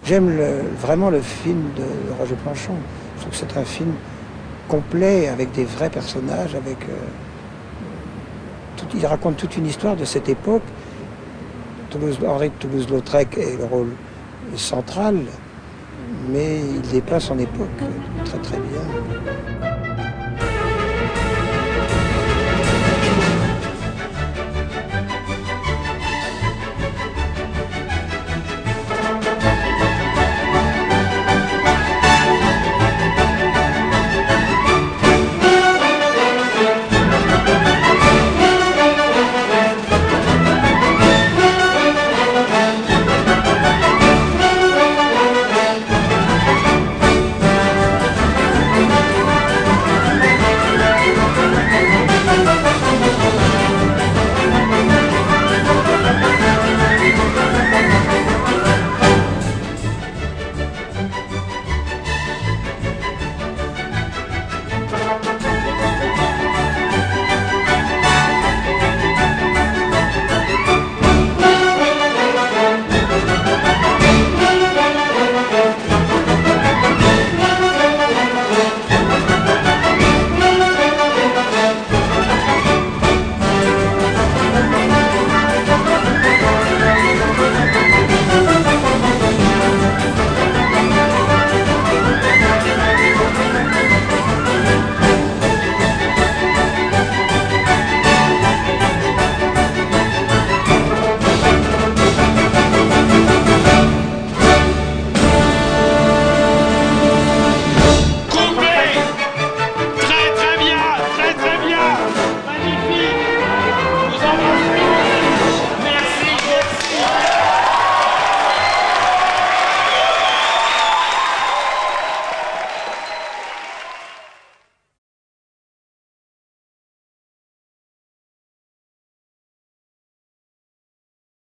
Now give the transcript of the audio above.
J'aime vraiment le film de Roger Planchon. Je trouve que c'est un film complet, avec des vrais personnages, il raconte toute une histoire de cette époque. Henri de Toulouse-Lautrec est le rôle central, mais il dépeint son époque très très bien.